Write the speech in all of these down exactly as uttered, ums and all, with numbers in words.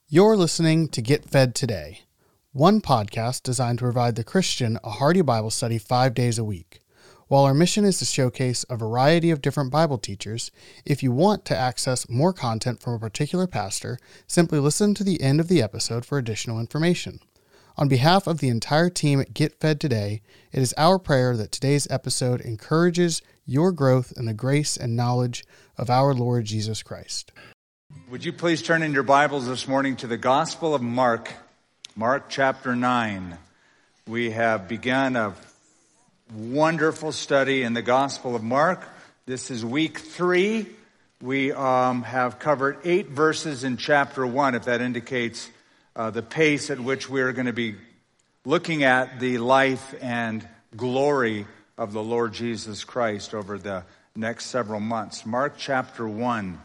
You're listening to Get Fed Today, one podcast designed to provide the Christian a hearty Bible study five days a week. While our mission is to showcase a variety of different Bible teachers, if you want to access more content from a particular pastor, simply listen to the end of the episode for additional information. On behalf of the entire team at Get Fed Today, it is our prayer that today's episode encourages your growth in the grace and knowledge of our Lord Jesus Christ. Would you please turn in your Bibles this morning to the Gospel of Mark, Mark chapter nine. We have begun a wonderful study in the Gospel of Mark. This is week three. We um, have covered eight verses in chapter one, if that indicates uh, the pace at which we're going to be looking at the life and glory of the Lord Jesus Christ over the next several months. Mark chapter one.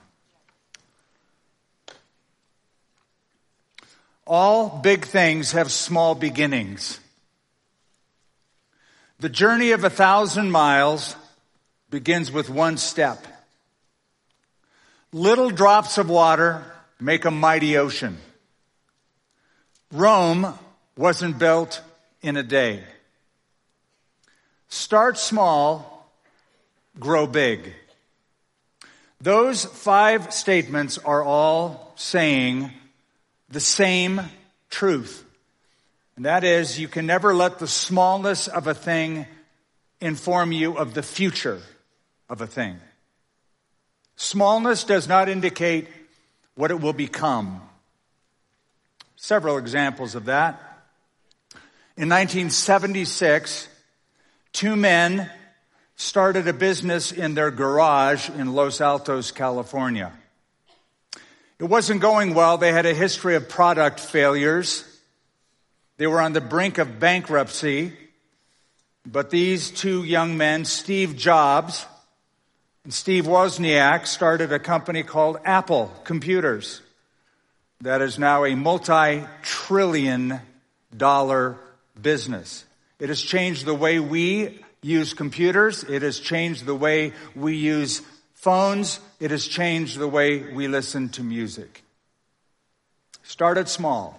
All big things have small beginnings. The journey of a thousand miles begins with one step. Little drops of water make a mighty ocean. Rome wasn't built in a day. Start small, grow big. Those five statements are all saying the same truth. And that is, you can never let the smallness of a thing inform you of the future of a thing. Smallness does not indicate what it will become. Several examples of that. In nineteen seventy-six, two men started a business in their garage in Los Altos, California. It wasn't going well. They had a history of product failures. They were on the brink of bankruptcy. But these two young men, Steve Jobs and Steve Wozniak, started a company called Apple Computers that is now a multi-trillion dollar business. It has changed the way we use computers. It has changed the way we use phones. It has changed the way we listen to music. Started small.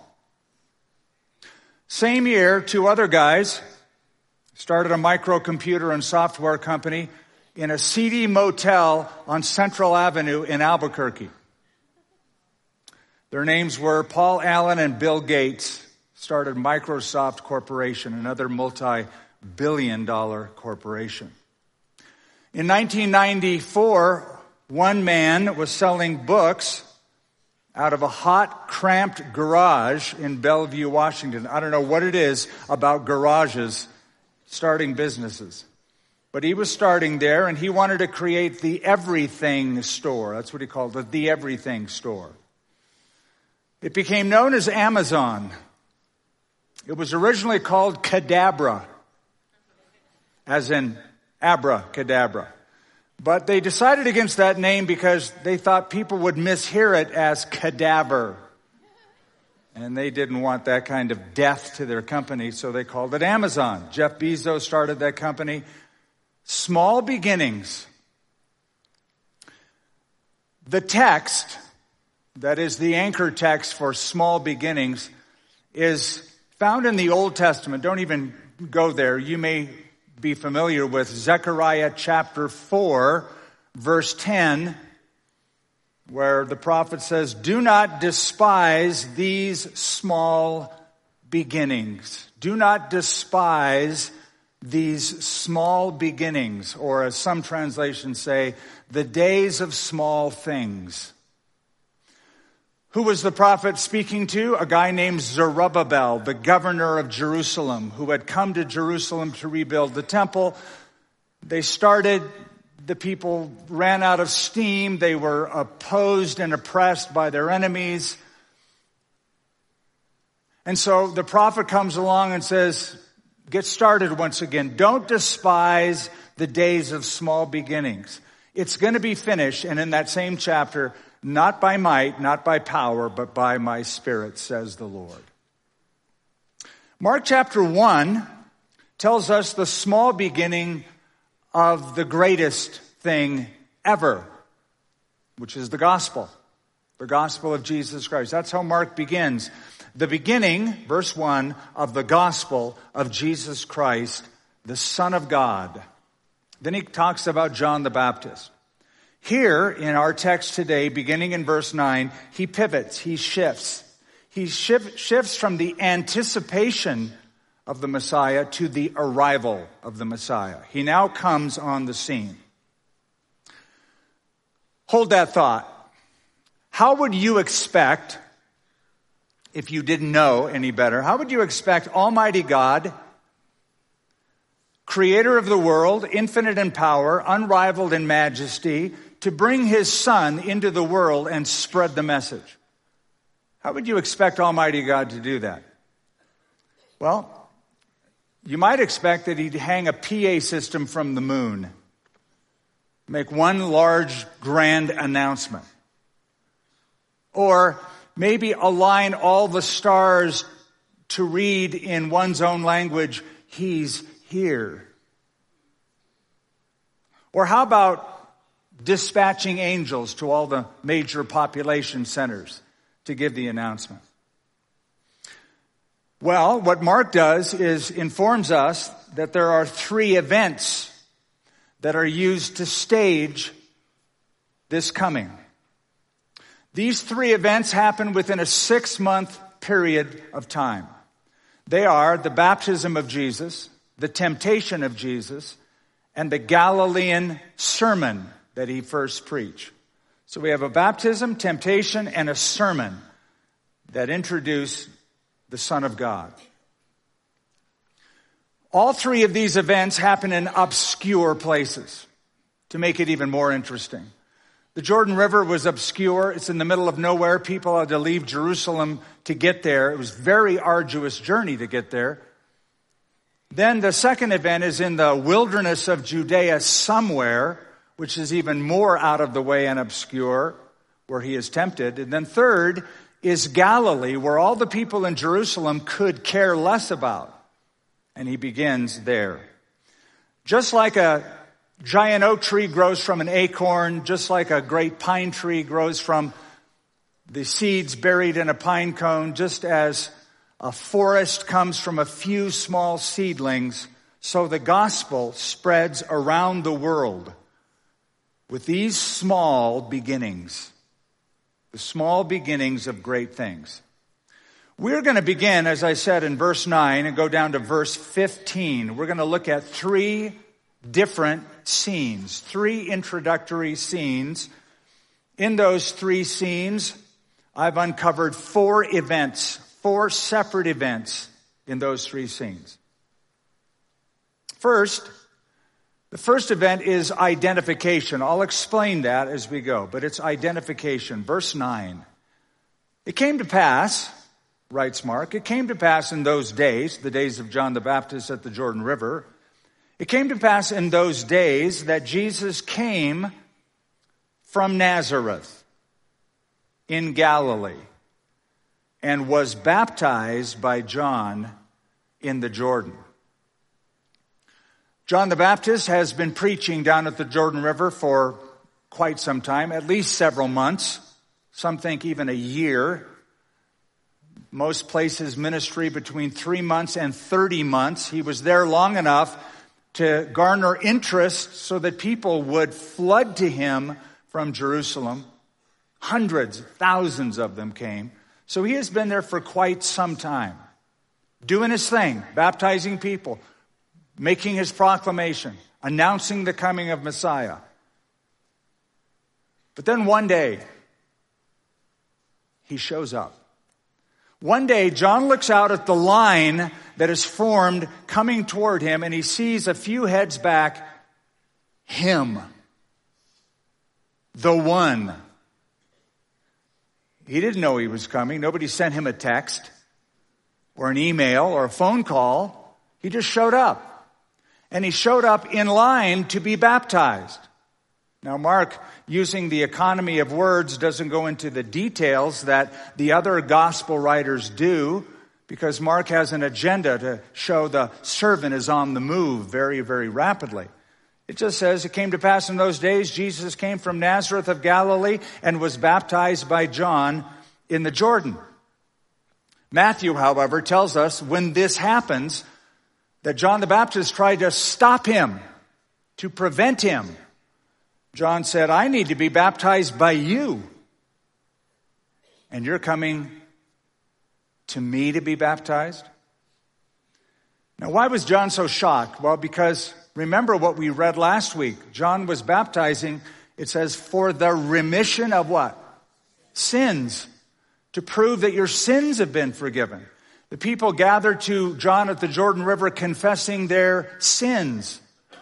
Same year, two other guys started a microcomputer and software company in a seedy motel on Central Avenue in Albuquerque. Their names were Paul Allen and Bill Gates. Started Microsoft Corporation, another multi-billion dollar corporation. In nineteen ninety-four, one man was selling books out of a hot, cramped garage in Bellevue, Washington. I don't know what it is about garages starting businesses. But he was starting there, and he wanted to create the everything store. That's what he called it, the everything store. It became known as Amazon. It was originally called Cadabra, as in abracadabra. But they decided against that name because they thought people would mishear it as cadaver. And they didn't want that kind of death to their company, so they called it Amazon. Jeff Bezos started that company. Small beginnings. The text, that is the anchor text for small beginnings, is found in the Old Testament. Don't even go there. You may be familiar with Zechariah chapter four, verse ten, where the prophet says, "Do not despise these small beginnings." Do not despise these small beginnings, or as some translations say, the days of small things. Who was the prophet speaking to? A guy named Zerubbabel, the governor of Jerusalem, who had come to Jerusalem to rebuild the temple. They started, the people ran out of steam. They were opposed and oppressed by their enemies. And so the prophet comes along and says, get started once again. Don't despise the days of small beginnings. It's going to be finished. And in that same chapter, not by might, not by power, but by my Spirit, says the Lord. Mark chapter one tells us the small beginning of the greatest thing ever, which is the gospel. The gospel of Jesus Christ. That's how Mark begins. The beginning, verse one, of the gospel of Jesus Christ, the Son of God. Then he talks about John the Baptist. Here in our text today, beginning in verse nine, he pivots, he shifts. He shift, shifts from the anticipation of the Messiah to the arrival of the Messiah. He now comes on the scene. Hold that thought. How would you expect, if you didn't know any better, how would you expect Almighty God, creator of the world, infinite in power, unrivaled in majesty, to bring his Son into the world and spread the message? How would you expect Almighty God to do that? Well, you might expect that he'd hang a P A system from the moon, make one large grand announcement. Or maybe align all the stars to read in one's own language, he's here. Or how about dispatching angels to all the major population centers to give the announcement? Well, what Mark does is informs us that there are three events that are used to stage this coming. These three events happen within a six-month period of time. They are the baptism of Jesus, the temptation of Jesus, and the Galilean sermon that he first preached. So we have a baptism, temptation, and a sermon that introduce the Son of God. All three of these events happen in obscure places to make it even more interesting. The Jordan River was obscure. It's in the middle of nowhere. People had to leave Jerusalem to get there. It was a very arduous journey to get there. Then the second event is in the wilderness of Judea somewhere, which is even more out of the way and obscure, where he is tempted. And then third is Galilee, where all the people in Jerusalem could care less about. And he begins there. Just like a giant oak tree grows from an acorn, just like a great pine tree grows from the seeds buried in a pine cone, just as a forest comes from a few small seedlings, so the gospel spreads around the world with these small beginnings, the small beginnings of great things. We're going to begin, as I said, in verse nine and go down to verse fifteen. We're going to look at three different scenes, three introductory scenes. In those three scenes, I've uncovered four events, four separate events in those three scenes. First, the first event is identification. I'll explain that as we go, but it's identification. Verse nine. It came to pass, writes Mark, it came to pass in those days, the days of John the Baptist at the Jordan River, it came to pass in those days that Jesus came from Nazareth in Galilee and was baptized by John in the Jordan. John the Baptist has been preaching down at the Jordan River for quite some time, at least several months. Some think even a year. Most places ministry between three months and thirty months. He was there long enough to garner interest so that people would flood to him from Jerusalem. Hundreds, thousands of them came. So he has been there for quite some time, doing his thing, baptizing people, making his proclamation, announcing the coming of Messiah. But then one day, he shows up. One day, John looks out at the line that is formed coming toward him, and he sees a few heads back, him, the one. He didn't know he was coming. Nobody sent him a text or an email or a phone call. He just showed up. And he showed up in line to be baptized. Now, Mark, using the economy of words, doesn't go into the details that the other gospel writers do, because Mark has an agenda to show the servant is on the move very, very rapidly. It just says, it came to pass in those days, Jesus came from Nazareth of Galilee and was baptized by John in the Jordan. Matthew, however, tells us when this happens, that John the Baptist tried to stop him, to prevent him. John said, I need to be baptized by you. And you're coming to me to be baptized? Now, why was John so shocked? Well, because remember what we read last week. John was baptizing, it says, for the remission of what? Sins. To prove that your sins have been forgiven. The people gathered to John at the Jordan River confessing their sins.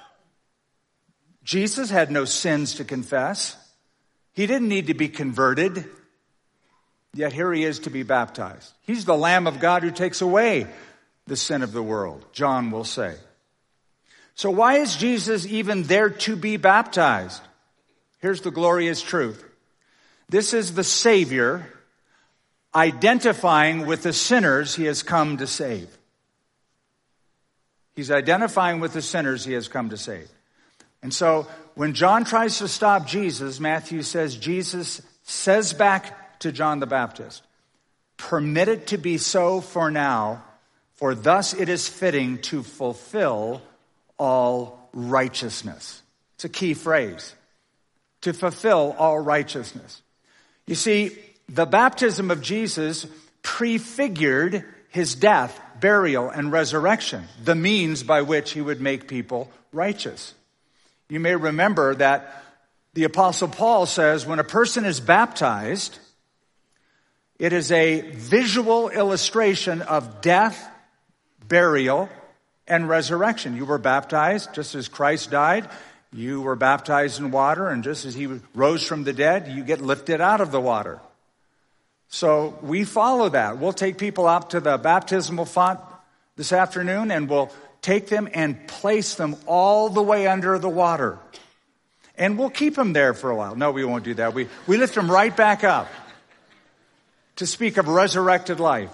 Jesus had no sins to confess. He didn't need to be converted. Yet here he is to be baptized. He's the Lamb of God who takes away the sin of the world, John will say. So why is Jesus even there to be baptized? Here's the glorious truth. This is the Savior identifying with the sinners he has come to save. He's identifying with the sinners he has come to save. And so when John tries to stop Jesus, Matthew says, Jesus says back to John the Baptist, permit it to be so for now, for thus it is fitting to fulfill all righteousness. It's a key phrase. To fulfill all righteousness. You see, the baptism of Jesus prefigured his death, burial, and resurrection, the means by which he would make people righteous. You may remember that the Apostle Paul says when a person is baptized, it is a visual illustration of death, burial, and resurrection. You were baptized just as Christ died. You were baptized in water, and just as he rose from the dead, you get lifted out of the water. So we follow that. We'll take people out to the baptismal font this afternoon, and we'll take them and place them all the way under the water. And we'll keep them there for a while. No, we won't do that. We, we lift them right back up to speak of resurrected life.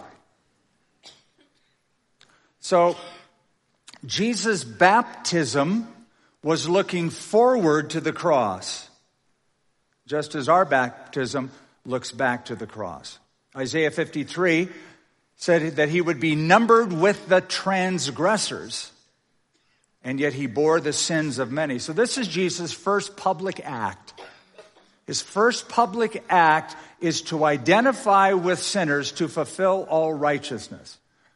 So Jesus' baptism was looking forward to the cross, just as our baptism looks back to the cross. Isaiah fifty-three said that he would be numbered with the transgressors, and yet he bore the sins of many. So this is Jesus' first public act. His first public act is to identify with sinners to fulfill all righteousness.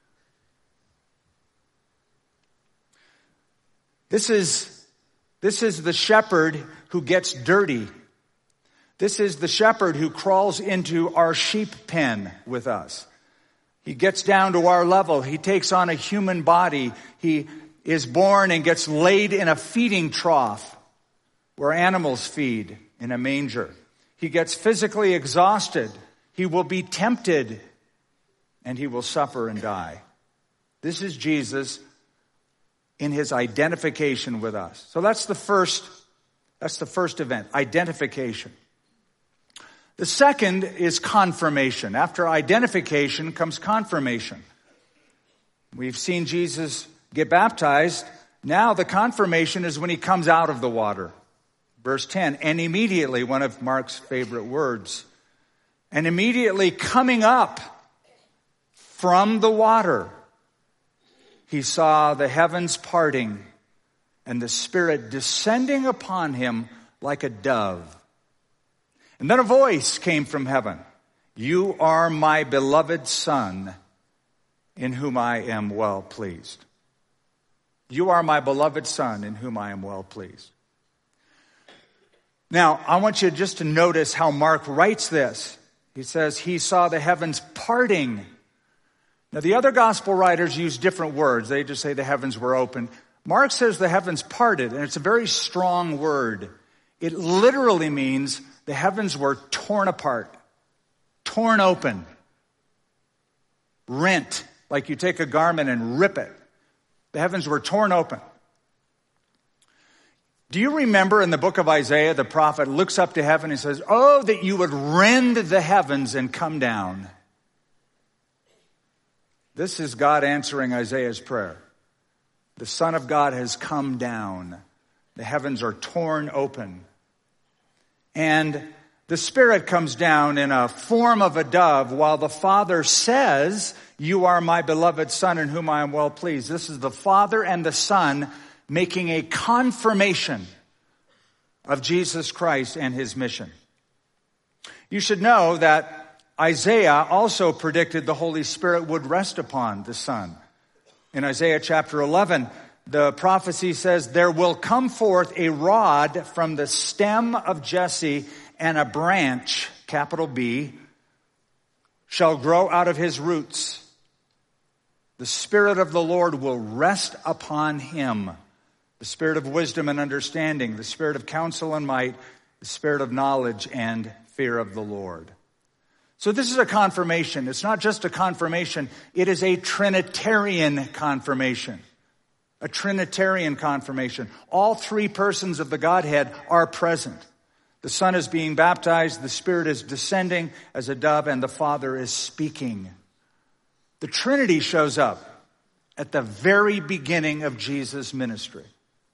This is, this is the shepherd who gets dirty. This is the shepherd who crawls into our sheep pen with us. He gets down to our level. He takes on a human body. He is born and gets laid in a feeding trough where animals feed in a manger. He gets physically exhausted. He will be tempted and he will suffer and die. This is Jesus in his identification with us. So that's the first, that's the first event, identification. The second is confirmation. After identification comes confirmation. We've seen Jesus get baptized. Now the confirmation is when he comes out of the water. Verse ten, and immediately, one of Mark's favorite words, and immediately coming up from the water, he saw the heavens parting and the Spirit descending upon him like a dove. And then a voice came from heaven. You are my beloved Son, in whom I am well pleased. You are my beloved Son, in whom I am well pleased. Now, I want you just to notice how Mark writes this. He says he saw the heavens parting. Now, the other gospel writers use different words. They just say the heavens were open. Mark says the heavens parted, and it's a very strong word. It literally means the heavens were torn apart, torn open, rent, like you take a garment and rip it. The heavens were torn open. Do you remember in the book of Isaiah, the prophet looks up to heaven and says, oh, that you would rend the heavens and come down. This is God answering Isaiah's prayer. The Son of God has come down The heavens are torn open. And the Spirit comes down in a form of a dove while the Father says, "You are my beloved Son in whom I am well pleased." This is the Father and the Son making a confirmation of Jesus Christ and his mission. You should know that Isaiah also predicted the Holy Spirit would rest upon the Son. In Isaiah chapter eleven, the prophecy says, "There will come forth a rod from the stem of Jesse, and a branch," capital B, "shall grow out of his roots. The Spirit of the Lord will rest upon him. The Spirit of wisdom and understanding, the Spirit of counsel and might, the Spirit of knowledge and fear of the Lord." So this is a confirmation. It's not just a confirmation. It is a Trinitarian confirmation. A Trinitarian confirmation. All three persons of the Godhead are present. The Son is being baptized, the Spirit is descending as a dove, and the Father is speaking. The Trinity shows up at the very beginning of Jesus' ministry.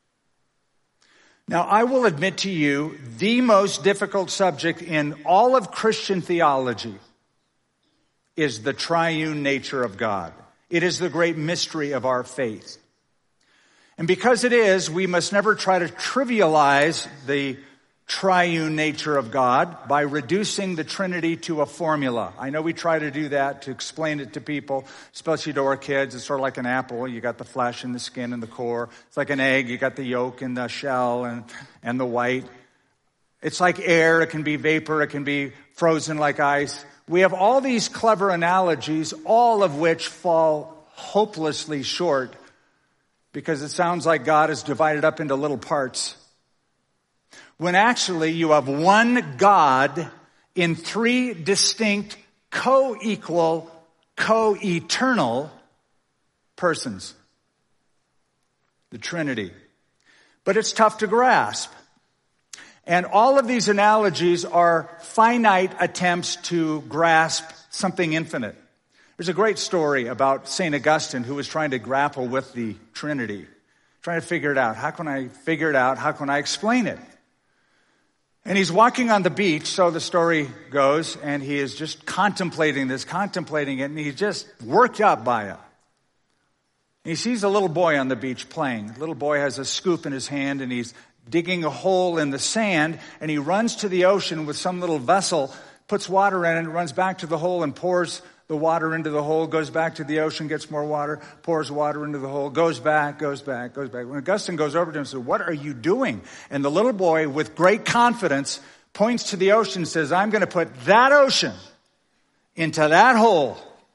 Now, I will admit to you, the most difficult subject in all of Christian theology is the triune nature of God. It is the great mystery of our faith. And because it is, we must never try to trivialize the triune nature of God by reducing the Trinity to a formula. I know we try to do that to explain it to people, especially to our kids. It's sort of like an apple. You got the flesh and the skin and the core. It's like an egg. You got the yolk and the shell and, and the white. It's like air. It can be vapor. It can be frozen like ice. We have all these clever analogies, all of which fall hopelessly short because it sounds like God is divided up into little parts, when actually you have one God in three distinct, co-equal, co-eternal persons. The Trinity. But it's tough to grasp. And all of these analogies are finite attempts to grasp something infinite. There's a great story about Saint Augustine, who was trying to grapple with the Trinity, trying to figure it out. How can I figure it out? How can I explain it? And he's walking on the beach, so the story goes, and he is just contemplating this, contemplating it, and he's just worked up by it. And he sees a little boy on the beach playing. The little boy has a scoop in his hand, and he's digging a hole in the sand, and he runs to the ocean with some little vessel, puts water in it, and runs back to the hole and pours the water into the hole, goes back to the ocean, gets more water, pours water into the hole, goes back, goes back, goes back. When Augustine goes over to him and says, "What are you doing?" And the little boy, with great confidence, points to the ocean and says, "I'm going to put that ocean into that hole."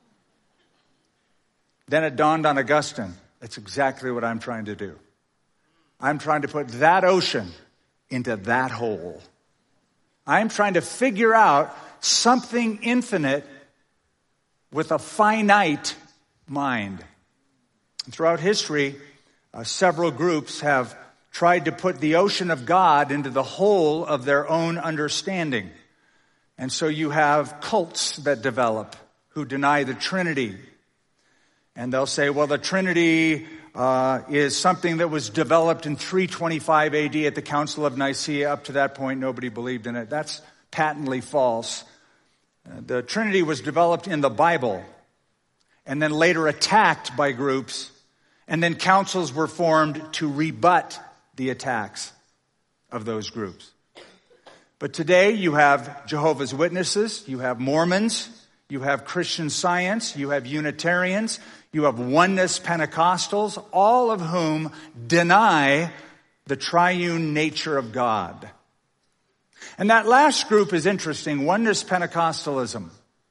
Then it dawned on Augustine, that's exactly what I'm trying to do. I'm trying to put that ocean into that hole. I'm trying to figure out something infinite with a finite mind. And throughout history, uh, several groups have tried to put the ocean of God into the hole of their own understanding. And so you have cults that develop who deny the Trinity. And they'll say, well, the Trinity uh, is something that was developed in three twenty-five A D at the Council of Nicaea. Up to that point, nobody believed in it. That's patently false. The Trinity was developed in the Bible and then later attacked by groups, and then councils were formed to rebut the attacks of those groups. But today you have Jehovah's Witnesses, you have Mormons, you have Christian Science, you have Unitarians, you have Oneness Pentecostals, all of whom deny the triune nature of God. And that last group is interesting, Oneness Pentecostalism.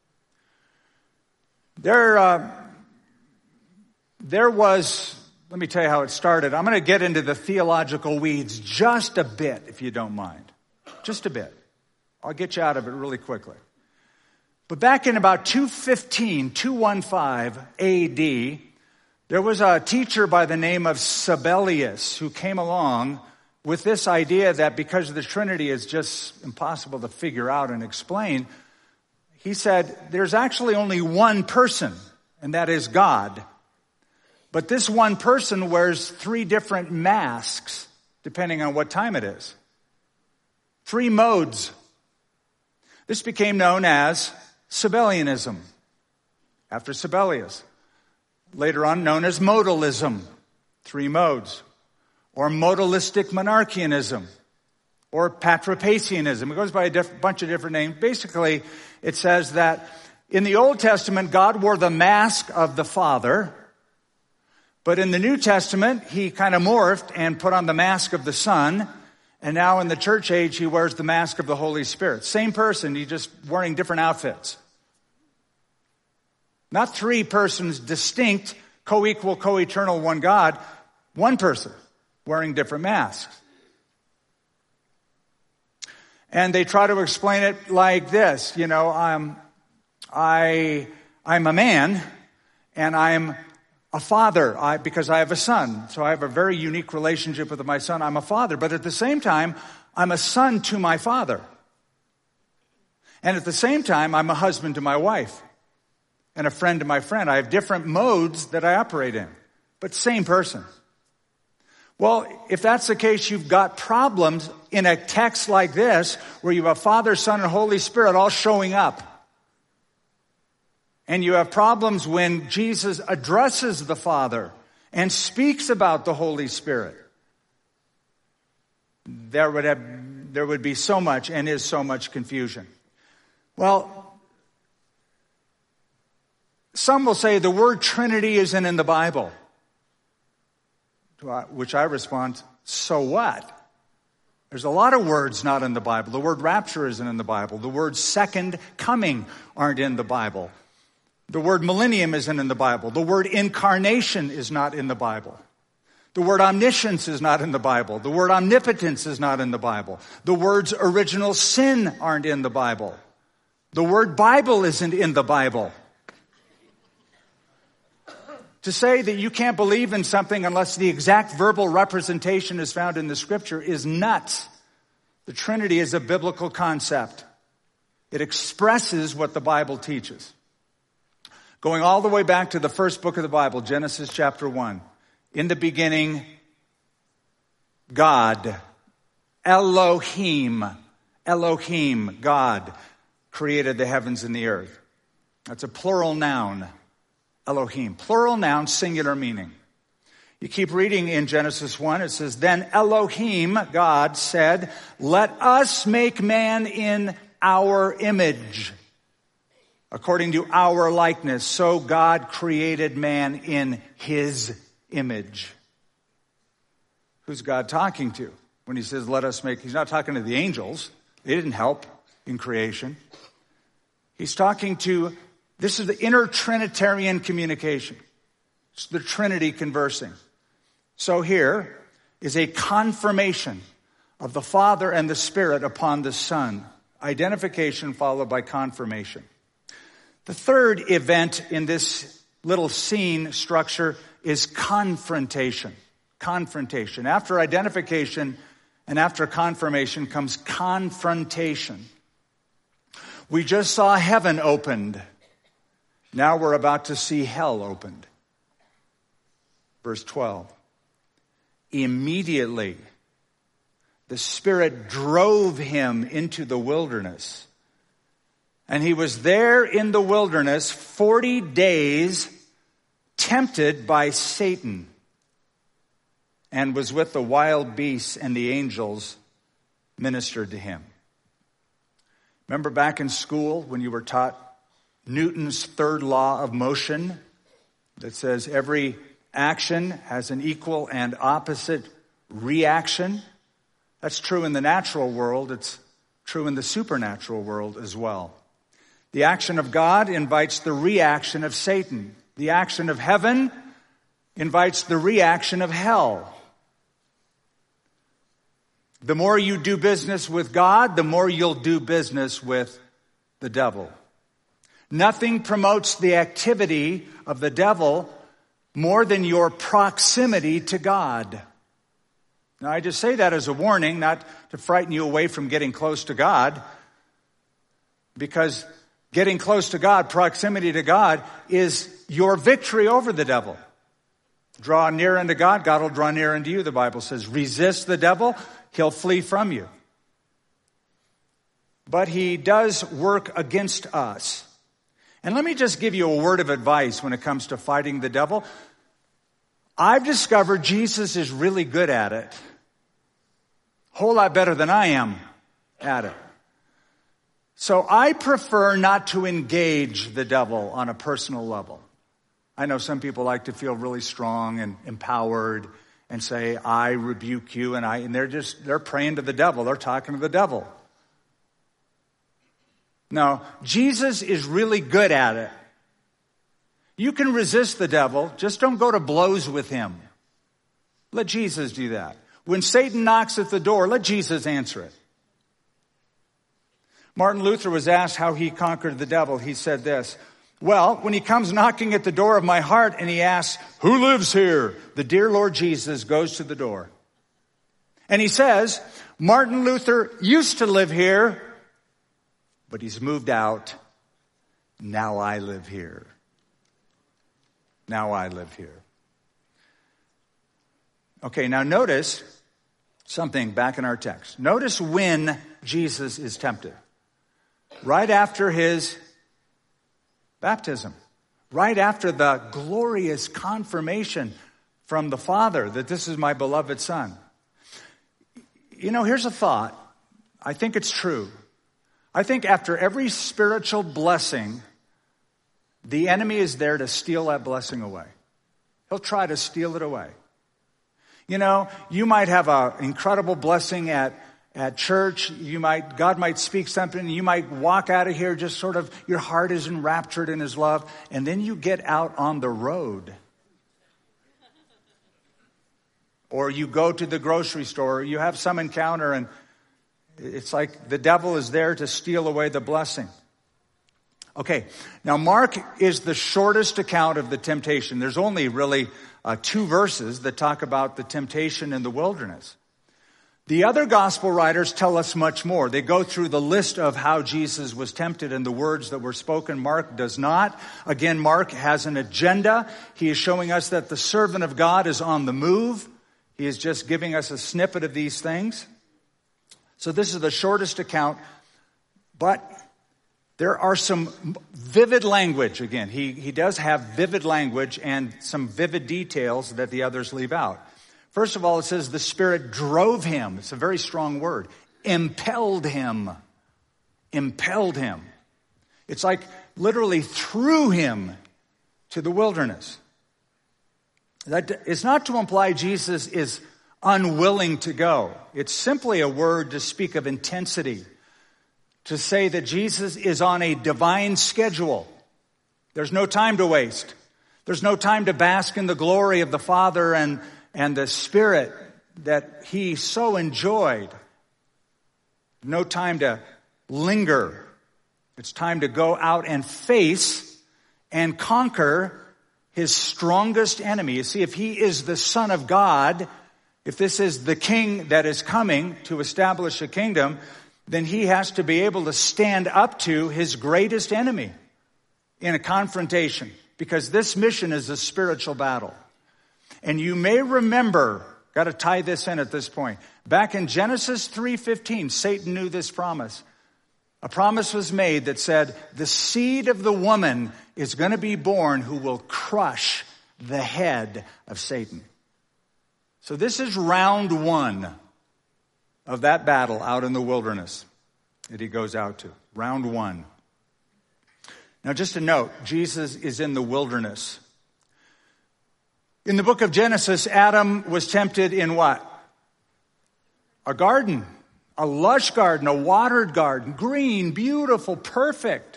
There, uh, there was, let me tell you how it started. I'm going to get into the theological weeds just a bit, if you don't mind. Just a bit. I'll get you out of it really quickly. But back in about two fifteen, two fifteen A D, there was a teacher by the name of Sabellius who came along with this idea that because the Trinity is just impossible to figure out and explain, he said there's actually only one person, and that is God. But this one person wears three different masks depending on what time it is. Three modes. This became known as Sabellianism, after Sabellius. Later on known as modalism, three modes. Or modalistic monarchianism, or patripassianism. It goes by a diff- bunch of different names. Basically, it says that in the Old Testament, God wore the mask of the Father, but in the New Testament, he kind of morphed and put on the mask of the Son, and now in the church age, he wears the mask of the Holy Spirit. Same person, he's just wearing different outfits. Not three persons, distinct, co-equal, co-eternal, one God, one person wearing different masks. And they try to explain it like this, you know, I'm, I, I'm a man, and I'm a father I, because I have a son. So I have a very unique relationship with my son. I'm a father, but at the same time, I'm a son to my father. And at the same time, I'm a husband to my wife and a friend to my friend. I have different modes that I operate in, but same person. Well, if that's the case, you've got problems in a text like this where you have Father, Son, and Holy Spirit all showing up. And you have problems when Jesus addresses the Father and speaks about the Holy Spirit. There would have, there would be so much and is so much confusion. Well, some will say the word Trinity isn't in the Bible. To which I respond, so what? There's a lot of words not in the Bible. The word rapture isn't in the Bible. The words second coming aren't in the Bible. The word millennium isn't in the Bible. The word incarnation is not in the Bible. The word omniscience is not in the Bible. The word omnipotence is not in the Bible. The words original sin aren't in the Bible. The word Bible isn't in the Bible. To say that you can't believe in something unless the exact verbal representation is found in the Scripture is nuts. The Trinity is a biblical concept. It expresses what the Bible teaches. Going all the way back to the first book of the Bible, Genesis chapter one. In the beginning, God, Elohim, Elohim, God, created the heavens and the earth. That's a plural noun. Elohim. Plural noun, singular meaning. You keep reading in Genesis one, it says, then Elohim, God, said, let us make man in our image, according to our likeness. So God created man in his image. Who's God talking to when he says, let us make? He's not talking to the angels. They didn't help in creation. He's talking to This is the inner Trinitarian communication. It's the Trinity conversing. So here is a confirmation of the Father and the Spirit upon the Son. Identification followed by confirmation. The third event in this little scene structure is confrontation. Confrontation. After identification and after confirmation comes confrontation. We just saw heaven opened. Now we're about to see hell opened. Verse twelve. Immediately, the Spirit drove him into the wilderness. And he was there in the wilderness forty days, tempted by Satan, and was with the wild beasts, and the angels ministered to him. Remember back in school when you were taught Newton's third law of motion that says every action has an equal and opposite reaction? That's true in the natural world. It's true in the supernatural world as well. The action of God invites the reaction of Satan. The action of heaven invites the reaction of hell. The more you do business with God, the more you'll do business with the devil. Nothing promotes the activity of the devil more than your proximity to God. Now, I just say that as a warning, not to frighten you away from getting close to God, because getting close to God, proximity to God, is your victory over the devil. Draw near unto God, God will draw near unto you, the Bible says. Resist the devil, he'll flee from you. But he does work against us. And let me just give you a word of advice when it comes to fighting the devil. I've discovered Jesus is really good at it. A whole lot better than I am at it. So I prefer not to engage the devil on a personal level. I know some people like to feel really strong and empowered and say, I rebuke you, and I and they're just they're praying to the devil, they're talking to the devil. No, Jesus is really good at it. You can resist the devil, just don't go to blows with him. Let Jesus do that. When Satan knocks at the door, let Jesus answer it. Martin Luther was asked how he conquered the devil. He said this, well, when he comes knocking at the door of my heart and he asks, who lives here? The dear Lord Jesus goes to the door. And he says, Martin Luther used to live here, but he's moved out. Now I live here. Now I live here. Okay, now notice something back in our text. Notice when Jesus is tempted. Right after his baptism. Right after the glorious confirmation from the Father that this is my beloved Son. You know, here's a thought. I think it's true. I think after every spiritual blessing, the enemy is there to steal that blessing away. He'll try to steal it away. You know, you might have an incredible blessing at, at church. You might, God might speak something, and you might walk out of here just sort of, your heart is enraptured in his love, and then you get out on the road. Or you go to the grocery store, or you have some encounter, and it's like the devil is there to steal away the blessing. Okay, now Mark is the shortest account of the temptation. There's only really uh, two verses that talk about the temptation in the wilderness. The other gospel writers tell us much more. They go through the list of how Jesus was tempted and the words that were spoken. Mark does not. Again, Mark has an agenda. He is showing us that the servant of God is on the move. He is just giving us a snippet of these things. So this is the shortest account, but there are some vivid language. Again, he, he does have vivid language and some vivid details that the others leave out. First of all, it says the Spirit drove him. It's a very strong word. Impelled him. Impelled him. It's like literally threw him to the wilderness. That is not to imply Jesus is unwilling to go. It's simply a word to speak of intensity. To say that Jesus is on a divine schedule. There's no time to waste. There's no time to bask in the glory of the Father and, and the Spirit that he so enjoyed. No time to linger. It's time to go out and face and conquer his strongest enemy. You see, if he is the Son of God, if this is the King that is coming to establish a kingdom, then he has to be able to stand up to his greatest enemy in a confrontation, because this mission is a spiritual battle. And you may remember, got to tie this in at this point, back in Genesis three fifteen, Satan knew this promise. A promise was made that said, the seed of the woman is going to be born who will crush the head of Satan. So this is round one of that battle out in the wilderness that he goes out to. Round one. Now just a note, Jesus is in the wilderness. In the book of Genesis, Adam was tempted in what? A garden. A lush garden, a watered garden, green, beautiful, perfect.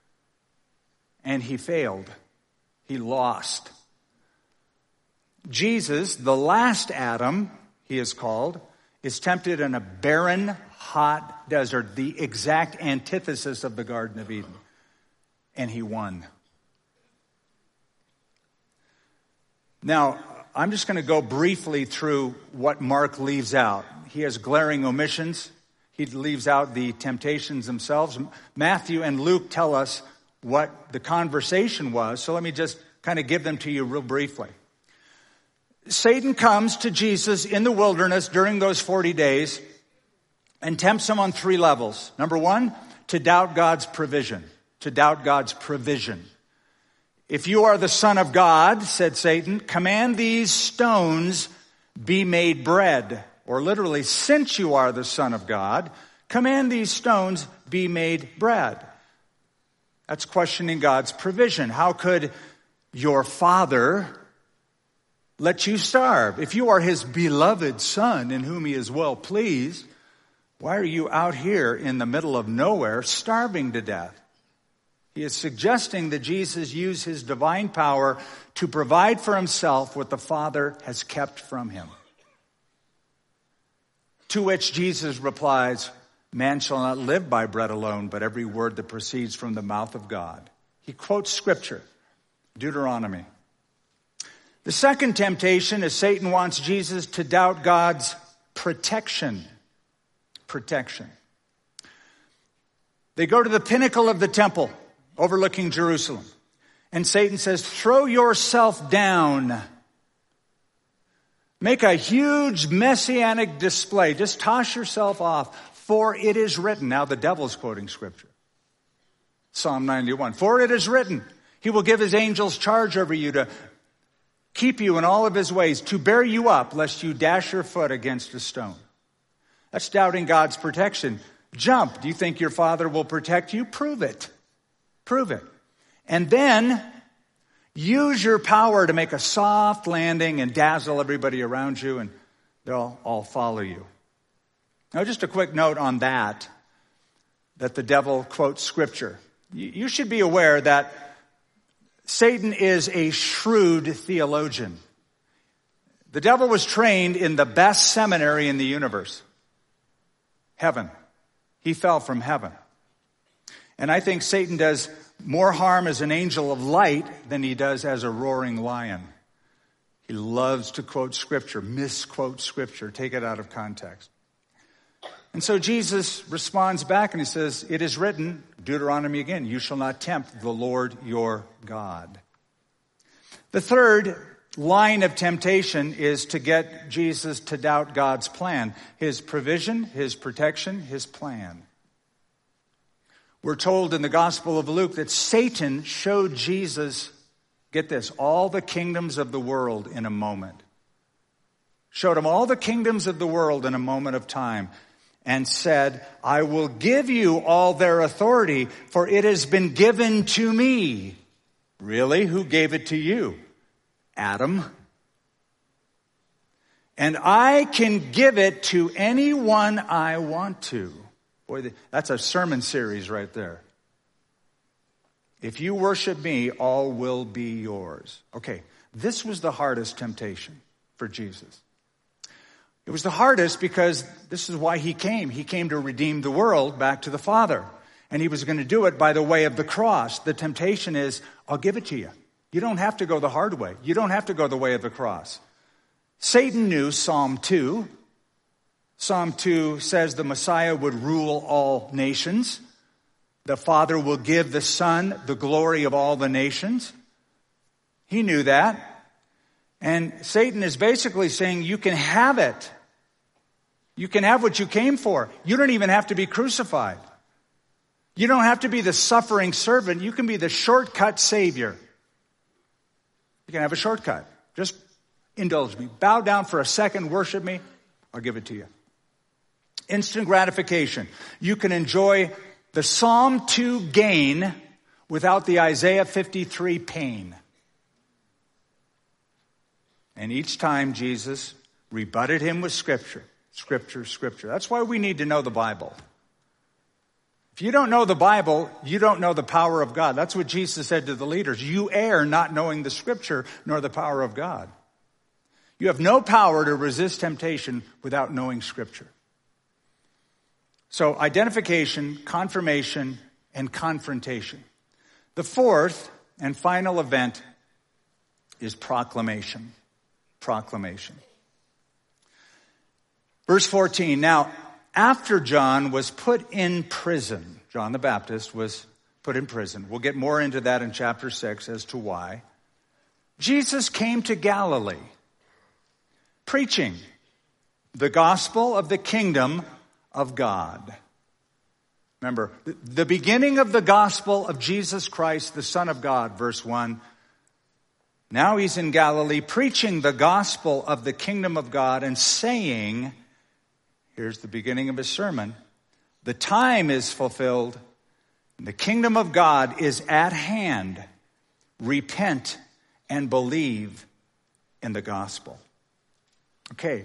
And he failed. He lost. Jesus, the last Adam, he is called, is tempted in a barren, hot desert, the exact antithesis of the Garden of Eden. And he won. Now, I'm just going to go briefly through what Mark leaves out. He has glaring omissions. He leaves out the temptations themselves. Matthew and Luke tell us what the conversation was. So let me just kind of give them to you real briefly. Satan comes to Jesus in the wilderness during those forty days and tempts him on three levels. Number one, to doubt God's provision. To doubt God's provision. If you are the Son of God, said Satan, command these stones be made bread. Or literally, since you are the Son of God, command these stones be made bread. That's questioning God's provision. How could your Father let you starve? If you are his beloved Son in whom he is well pleased, why are you out here in the middle of nowhere starving to death? He is suggesting that Jesus use his divine power to provide for himself what the Father has kept from him. To which Jesus replies, man shall not live by bread alone, but every word that proceeds from the mouth of God. He quotes Scripture, Deuteronomy. The second temptation is Satan wants Jesus to doubt God's protection. Protection. They go to the pinnacle of the temple, overlooking Jerusalem. And Satan says, throw yourself down. Make a huge messianic display. Just toss yourself off. For it is written. Now the devil's quoting Scripture. Psalm ninety-one. For it is written, he will give his angels charge over you to keep you in all of his ways, to bear you up, lest you dash your foot against a stone. That's doubting God's protection. Jump. Do you think your Father will protect you? Prove it. Prove it. And then use your power to make a soft landing and dazzle everybody around you, and they'll all follow you. Now, just a quick note on that, that the devil quotes Scripture. You should be aware that Satan is a shrewd theologian. The devil was trained in the best seminary in the universe. Heaven. He fell from heaven. And I think Satan does more harm as an angel of light than he does as a roaring lion. He loves to quote Scripture, misquote Scripture, take it out of context. And so Jesus responds back and he says, it is written, Deuteronomy again, you shall not tempt the Lord your God. The third line of temptation is to get Jesus to doubt God's plan, his provision, his protection, his plan. We're told in the Gospel of Luke that Satan showed Jesus, get this, all the kingdoms of the world in a moment. Showed him all the kingdoms of the world in a moment of time and said, I will give you all their authority, for it has been given to me. Really? Who gave it to you? Adam. And I can give it to anyone I want to. Boy, that's a sermon series right there. If you worship me, all will be yours. Okay, this was the hardest temptation for Jesus. It was the hardest because this is why he came. He came to redeem the world back to the Father. And he was going to do it by the way of the cross. The temptation is, I'll give it to you. You don't have to go the hard way. You don't have to go the way of the cross. Satan knew Psalm two. Psalm two says the Messiah would rule all nations. The Father will give the Son the glory of all the nations. He knew that. And Satan is basically saying, you can have it. You can have what you came for. You don't even have to be crucified. You don't have to be the suffering servant. You can be the shortcut Savior. You can have a shortcut. Just indulge me. Bow down for a second, worship me. I'll give it to you. Instant gratification. You can enjoy the Psalm two gain without the Isaiah fifty-three pain. And each time Jesus rebutted him with Scripture. Scripture, Scripture. That's why we need to know the Bible. If you don't know the Bible, you don't know the power of God. That's what Jesus said to the leaders. You err not knowing the Scripture nor the power of God. You have no power to resist temptation without knowing Scripture. So identification, confirmation, and confrontation. The fourth and final event is proclamation. Proclamation. Verse fourteen, now after John was put in prison, John the Baptist was put in prison. We'll get more into that in chapter six as to why. Jesus came to Galilee. preaching the gospel of the kingdom of God. Remember, the beginning of the gospel of Jesus Christ, the Son of God, verse one. Now he's in Galilee preaching the gospel of the kingdom of God and saying, here's the beginning of his sermon, the time is fulfilled, the kingdom of God is at hand. Repent and believe in the gospel. Okay.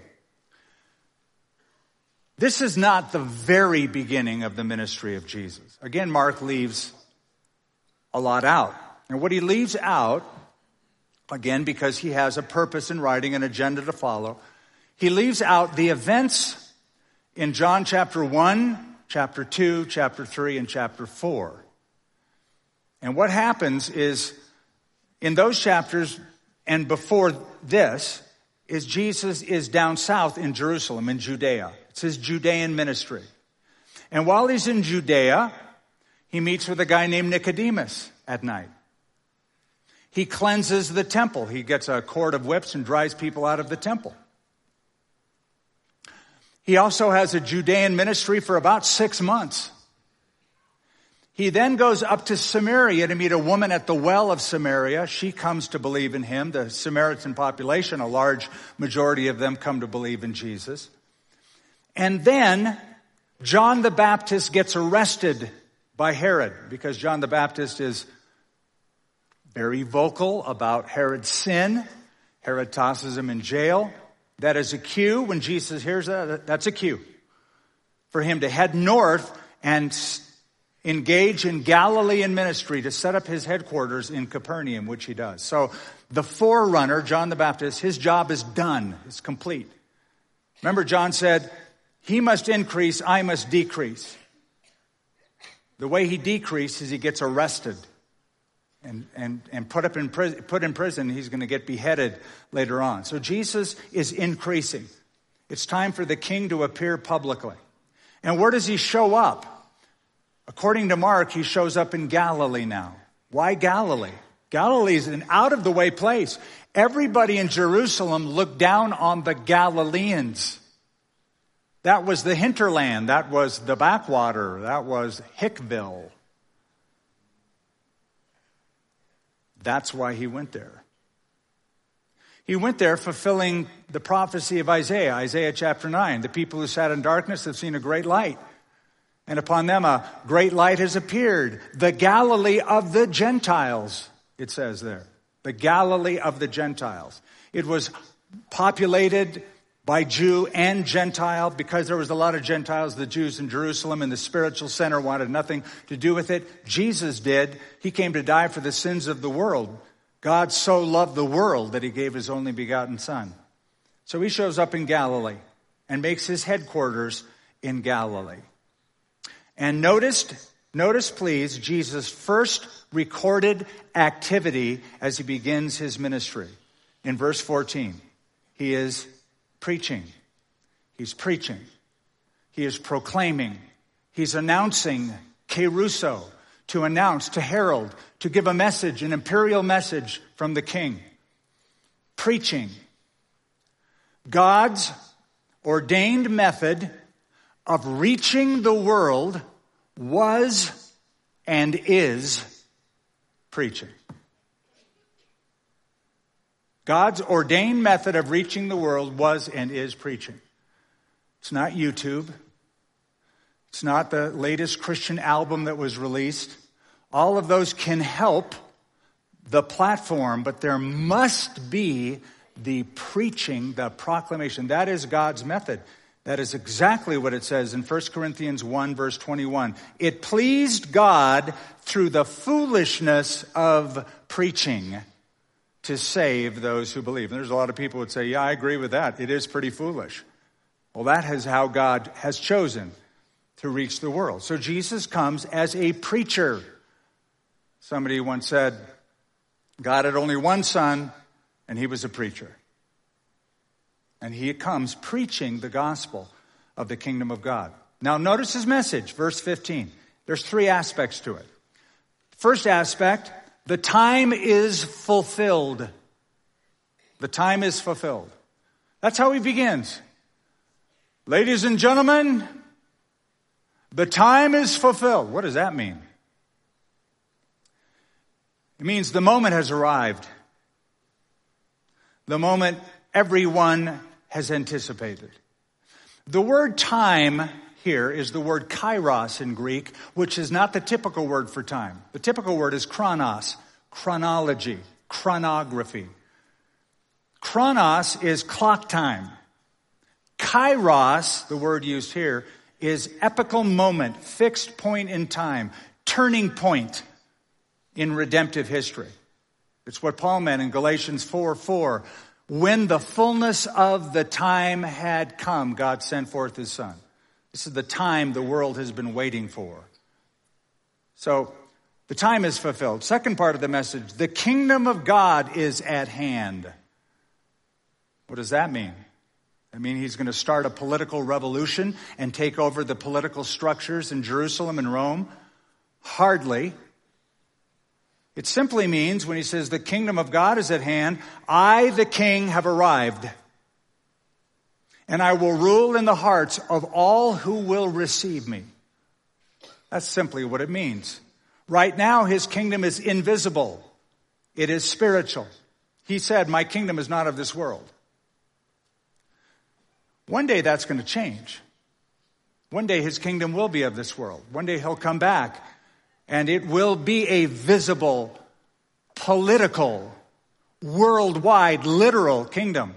This is not the very beginning of the ministry of Jesus. Again, Mark leaves a lot out. And what he leaves out, again, because he has a purpose in writing, an agenda to follow, he leaves out the events in John chapter one, chapter two, chapter three, and chapter four. And what happens is, in those chapters and before this, is Jesus is down south in Jerusalem, in Judea. It's his Judean ministry. And while he's in Judea, he meets with a guy named Nicodemus at night. He cleanses the temple. He gets a cord of whips and drives people out of the temple. He also has a Judean ministry for about six months. He then goes up to Samaria to meet a woman at the well of Samaria. She comes to believe in him. The Samaritan population, a large majority of them come to believe in Jesus. And then John the Baptist gets arrested by Herod because John the Baptist is very vocal about Herod's sin. Herod tosses him in jail. That is a cue. When Jesus hears that, that's a cue for him to head north and engage in Galilean ministry, to set up his headquarters in Capernaum, which he does. So the forerunner, John the Baptist, his job is done. It's complete. Remember, John said, he must increase, I must decrease. The way he decreases, he gets arrested and, and, and put up in prison, put in prison. He's going to get beheaded later on. So Jesus is increasing. It's time for the king to appear publicly. And where does he show up? According to Mark, he shows up in Galilee now. Why Galilee? Galilee is an out-of-the-way place. Everybody in Jerusalem looked down on the Galileans. That was the hinterland. That was the backwater. That was Hickville. That's why he went there. He went there fulfilling the prophecy of Isaiah, Isaiah chapter nine. The people who sat in darkness have seen a great light. And upon them a great light has appeared. The Galilee of the Gentiles, it says there. The Galilee of the Gentiles. It was populated by Jew and Gentile because there was a lot of Gentiles, the Jews in Jerusalem, and the spiritual center wanted nothing to do with it. Jesus did. He came to die for the sins of the world. God so loved the world that he gave his only begotten Son. So he shows up in Galilee and makes his headquarters in Galilee. And notice, notice please, Jesus' first recorded activity as he begins his ministry. In verse fourteen, he is preaching. He's preaching. He is proclaiming. He's announcing, kerusso, to announce, to herald, to give a message, an imperial message from the king. Preaching. God's ordained method of reaching the world was and is preaching. God's ordained method of reaching the world was and is preaching. It's not YouTube. It's not the latest Christian album that was released. All of those can help the platform, but there must be the preaching, the proclamation. That is God's method. That is exactly what it says in First Corinthians one, verse twenty-one. It pleased God through the foolishness of preaching to save those who believe. And there's a lot of people who would say, yeah, I agree with that. It is pretty foolish. Well, that is how God has chosen to reach the world. So Jesus comes as a preacher. Somebody once said, God had only one son, and he was a preacher. And he comes preaching the gospel of the kingdom of God. Now notice his message, verse fifteen. There's three aspects to it. First aspect, the time is fulfilled. The time is fulfilled. That's how he begins. Ladies and gentlemen, the time is fulfilled. What does that mean? It means the moment has arrived. The moment everyone has anticipated. The word time here is the word kairos in Greek, which is not the typical word for time. The typical word is chronos, chronology, chronography. Chronos is clock time. Kairos, the word used here, is epical moment, fixed point in time, turning point in redemptive history. It's what Paul meant in Galatians four four. When the fullness of the time had come, God sent forth his Son. This is the time the world has been waiting for. So, the time is fulfilled. Second part of the message, the kingdom of God is at hand. What does that mean? I mean, he's going to start a political revolution and take over the political structures in Jerusalem and Rome? Hardly. It simply means when he says the kingdom of God is at hand, I, the king, have arrived. And I will rule in the hearts of all who will receive me. That's simply what it means. Right now, his kingdom is invisible. It is spiritual. He said, my kingdom is not of this world. One day that's going to change. One day his kingdom will be of this world. One day he'll come back and it will be a visible, political, worldwide, literal kingdom.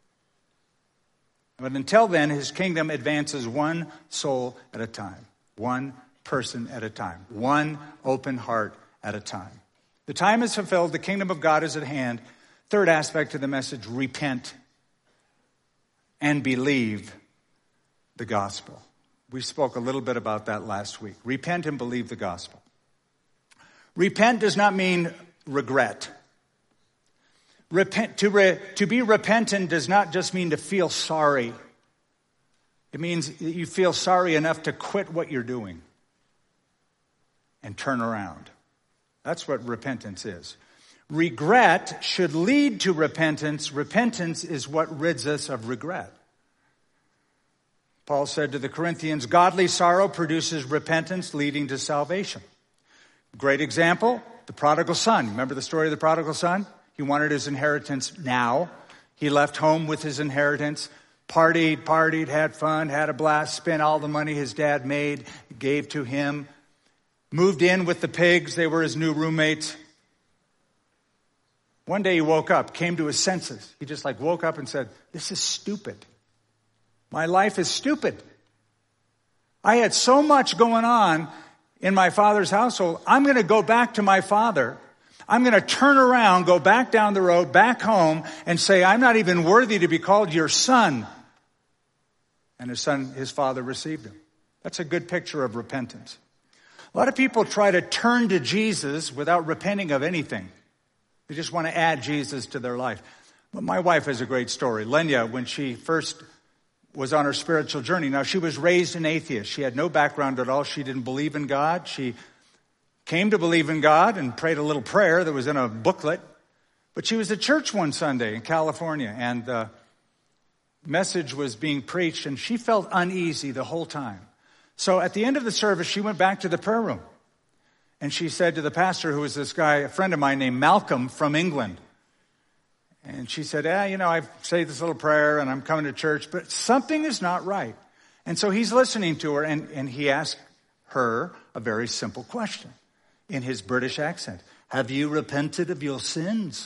But until then, his kingdom advances one soul at a time, one person at a time, one open heart at a time. The time is fulfilled. The kingdom of God is at hand. Third aspect of the message, repent and believe the gospel. We spoke a little bit about that last week. Repent and believe the gospel. Repent does not mean regret. Repent, to, re, to be repentant does not just mean to feel sorry. It means that you feel sorry enough to quit what you're doing and turn around. That's what repentance is. Regret should lead to repentance. Repentance is what rids us of regret. Paul said to the Corinthians, godly sorrow produces repentance leading to salvation. Great example, the prodigal son. Remember the story of the prodigal son? He wanted his inheritance now. He left home with his inheritance, partied, partied, had fun, had a blast, spent all the money his dad made, gave to him, moved in with the pigs. They were his new roommates. One day he woke up, came to his senses. He just like woke up and said, this is stupid. My life is stupid. I had so much going on in my father's household. I'm going to go back to my father. I'm going to turn around, go back down the road, back home, and say, I'm not even worthy to be called your son. And his son, his father received him. That's a good picture of repentance. A lot of people try to turn to Jesus without repenting of anything. They just want to add Jesus to their life. But my wife has a great story. Lenya, when she first was on her spiritual journey, now she was raised an atheist. She had no background at all. She didn't believe in God. She came to believe in God and prayed a little prayer that was in a booklet. But she was at church one Sunday in California, and the message was being preached, and she felt uneasy the whole time. So at the end of the service, she went back to the prayer room. And she said to the pastor, who was this guy, a friend of mine named Malcolm from England. And she said, yeah, you know, I say this little prayer and I'm coming to church, but something is not right. And so he's listening to her, and, and he asked her a very simple question in his British accent. Have you repented of your sins?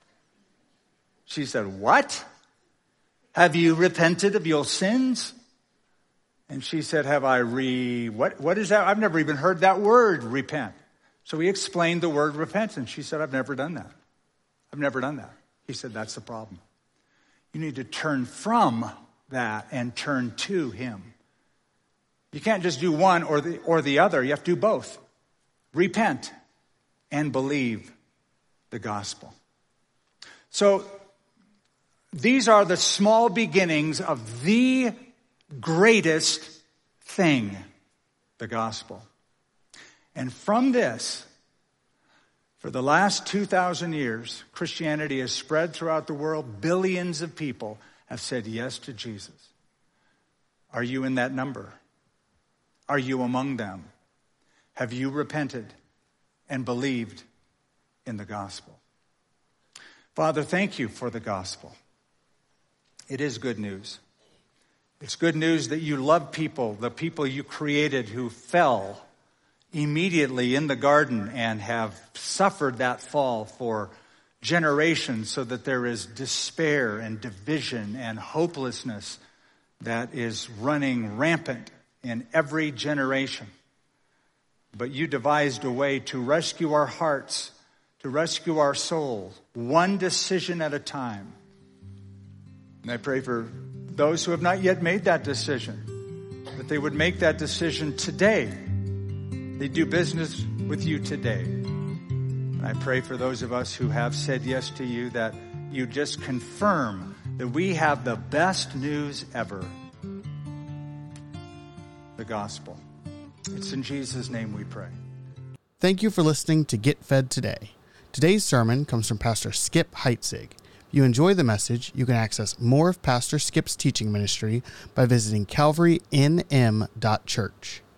She said, what? Have you repented of your sins? And she said, have I re... What, what is that? I've never even heard that word, repent. So he explained the word repentance. She said, I've never done that. I've never done that. He said, that's the problem. You need to turn from that and turn to him. You can't just do one or the, or the other. You have to do both. Repent and believe the gospel. So these are the small beginnings of the greatest thing, the gospel. And from this, for the last two thousand years, Christianity has spread throughout the world. Billions of people have said yes to Jesus. Are you in that number? Are you among them? Have you repented and believed in the gospel? Father, thank you for the gospel. It is good news. It's good news that you love people, the people you created who fell immediately in the garden and have suffered that fall for generations, so that there is despair and division and hopelessness that is running rampant in every generation. But you devised a way to rescue our hearts, to rescue our souls, one decision at a time. And I pray for those who have not yet made that decision, that they would make that decision today. They do business with you today. And I pray for those of us who have said yes to you, that you just confirm that we have the best news ever, the gospel. It's in Jesus' name we pray. Thank you for listening to Get Fed Today. Today's sermon comes from Pastor Skip Heitzig. If you enjoy the message, you can access more of Pastor Skip's teaching ministry by visiting calvary n m dot church.